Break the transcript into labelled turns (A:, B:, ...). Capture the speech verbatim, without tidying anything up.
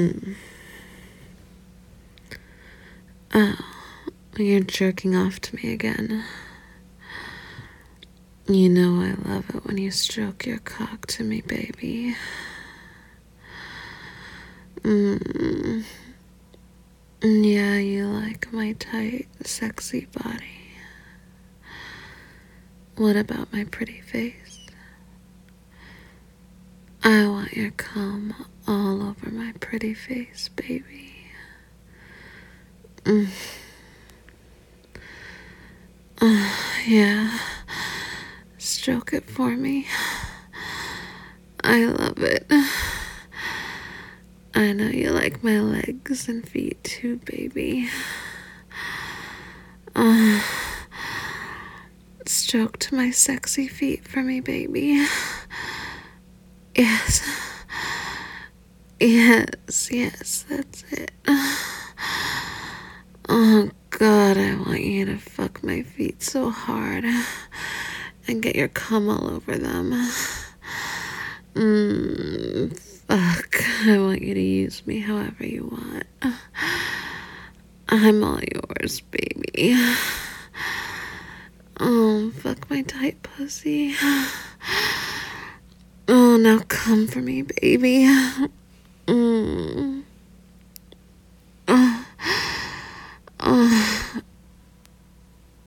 A: Mm. Oh, you're jerking off to me again. You know I love it when you stroke your cock to me, baby. Mm. Yeah, you like my tight, sexy body. What about my pretty face? I want your cum all over my pretty face, baby. Mm. Uh, yeah. Stroke it for me. I love it. I know you like my legs and feet too, baby. Uh, stroke to my sexy feet for me, baby. Yes. Yes, yes, that's it. Oh, God, I want you to fuck my feet so hard and get your cum all over them. Mmm, fuck. I want you to use me however you want. I'm all yours, baby. Oh, fuck my tight pussy. Oh, now come for me, baby. Mm.